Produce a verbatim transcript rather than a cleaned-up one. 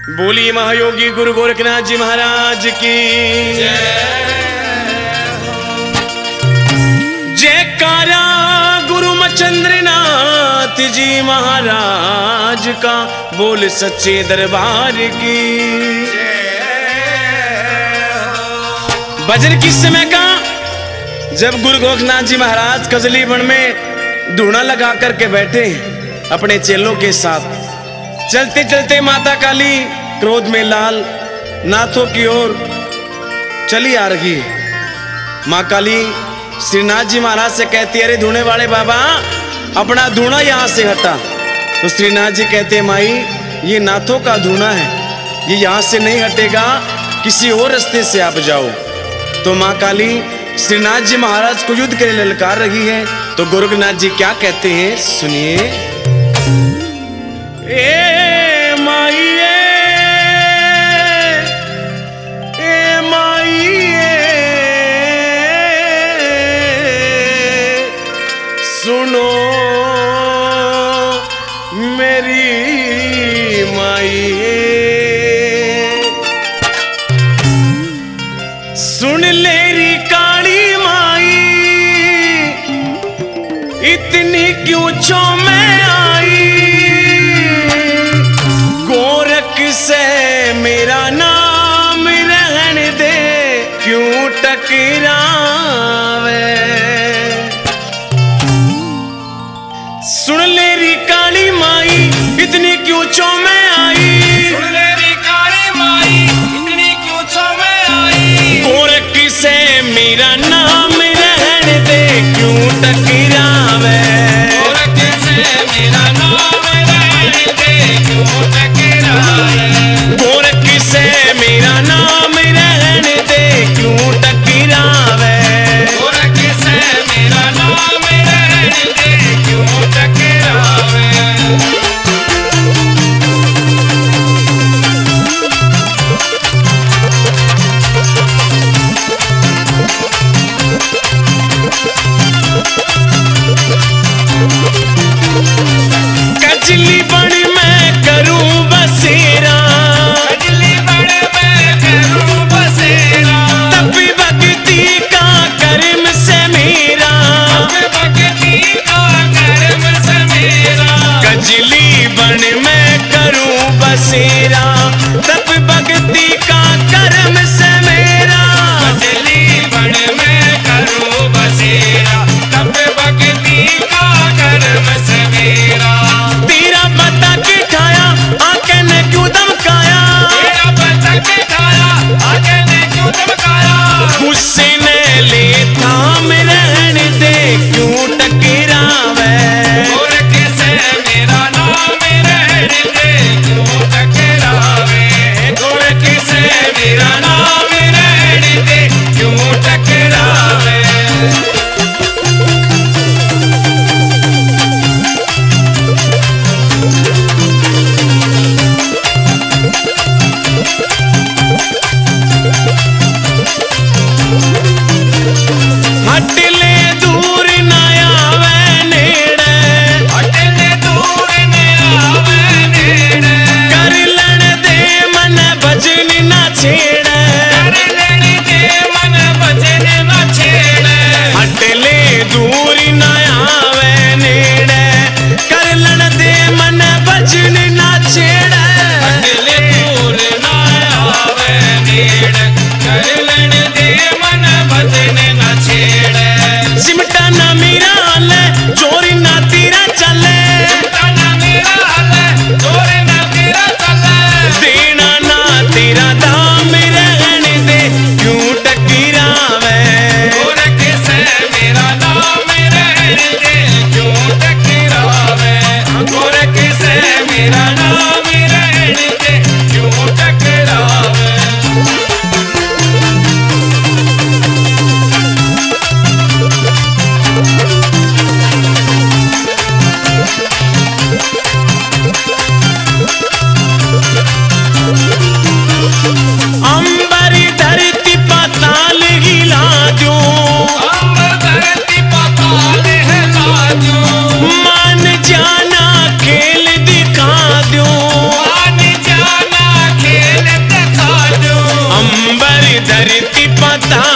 बोली महायोगी गुरु गोरखनाथ जी महाराज की जयकारा गुरु मचंद्रनाथ जी महाराज का बोल सच्चे दरबार की। भजन किस समय का? जब गुरु गोरखनाथ जी महाराज कजली वन में धूना लगा करके बैठे अपने चेलों के साथ। चलते चलते माता काली क्रोध में लाल नाथों की ओर चली आ रही है। माँ काली श्रीनाथ जी महाराज से कहती है, अरे धूने वाले बाबा अपना धूना यहाँ से हटा। तो श्रीनाथ जी कहते हैं, माई ये नाथों का धूना है, ये यहाँ से नहीं हटेगा, किसी और रास्ते से आप जाओ। तो माँ काली श्रीनाथ जी महाराज को युद्ध के लिए ललकार रही है। तो गोरखनाथ जी क्या कहते हैं, सुनिए। ए माई ए माई सुनो मेरी माई, सुन लेरी काली माई इतनी क्यों छो में आई। गोरख से मेरा नाम रहन दे क्यों टकरावे। सुन ले री काली माई इतनी क्यों छो में आई। सुन ले री काली माई इतनी क्यों छो में आई। गोरख से मेरा नाम रहन दे क्यों टकरावे। गोरख से बता